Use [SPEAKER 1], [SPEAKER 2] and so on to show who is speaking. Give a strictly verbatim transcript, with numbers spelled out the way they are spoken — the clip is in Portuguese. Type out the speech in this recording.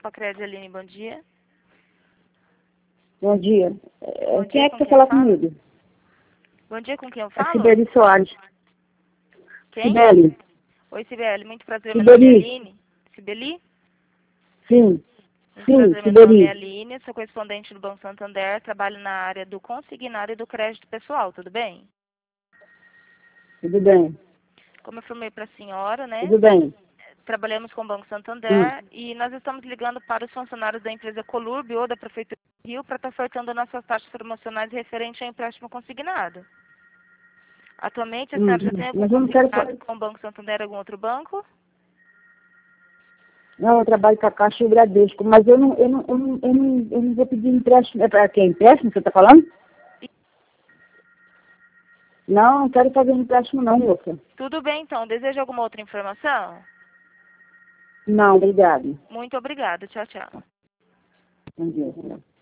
[SPEAKER 1] Pacred, Aline, bom dia.
[SPEAKER 2] Bom dia. É,
[SPEAKER 1] Bom
[SPEAKER 2] quem
[SPEAKER 1] dia,
[SPEAKER 2] é
[SPEAKER 1] com
[SPEAKER 2] que quer
[SPEAKER 1] quem
[SPEAKER 2] falar
[SPEAKER 1] eu falo?
[SPEAKER 2] comigo?
[SPEAKER 1] Bom dia, com quem eu
[SPEAKER 2] É
[SPEAKER 1] falo?
[SPEAKER 2] Sibeli Soares.
[SPEAKER 1] Quem?
[SPEAKER 2] Sibeli.
[SPEAKER 1] Oi, Sibeli, muito prazer, meu nome é
[SPEAKER 2] Sibeli.
[SPEAKER 1] Aline. Sibeli?
[SPEAKER 2] Sim.
[SPEAKER 1] Muito
[SPEAKER 2] Sim,
[SPEAKER 1] prazer, meu nome é
[SPEAKER 2] Sibeli.
[SPEAKER 1] Aline, sou correspondente do Banco Santander, trabalho na área do consignado e do crédito pessoal, tudo bem?
[SPEAKER 2] Tudo bem.
[SPEAKER 1] Como eu informei para a senhora, né?
[SPEAKER 2] Tudo bem.
[SPEAKER 1] Trabalhamos com o Banco
[SPEAKER 2] Hum.
[SPEAKER 1] Santander e nós estamos ligando para os funcionários da empresa Colurb ou da Prefeitura do Rio para estar ofertando nossas taxas promocionais referente ao empréstimo consignado. Atualmente, a
[SPEAKER 2] Hum.
[SPEAKER 1] senhora já tem algum
[SPEAKER 2] Mas eu não quero... fa-
[SPEAKER 1] consignado com o Banco Santander ou algum outro banco?
[SPEAKER 2] Não, eu trabalho com a Caixa e Bradesco, mas eu não, eu não, eu não, eu não, eu não vou pedir empréstimo. É para quem? Empréstimo, você está falando? Não, não quero fazer empréstimo não, moça.
[SPEAKER 1] Tudo bem, então. Deseja alguma outra informação?
[SPEAKER 2] Não, obrigado.
[SPEAKER 1] Muito obrigada. Tchau, tchau.
[SPEAKER 2] Bom dia.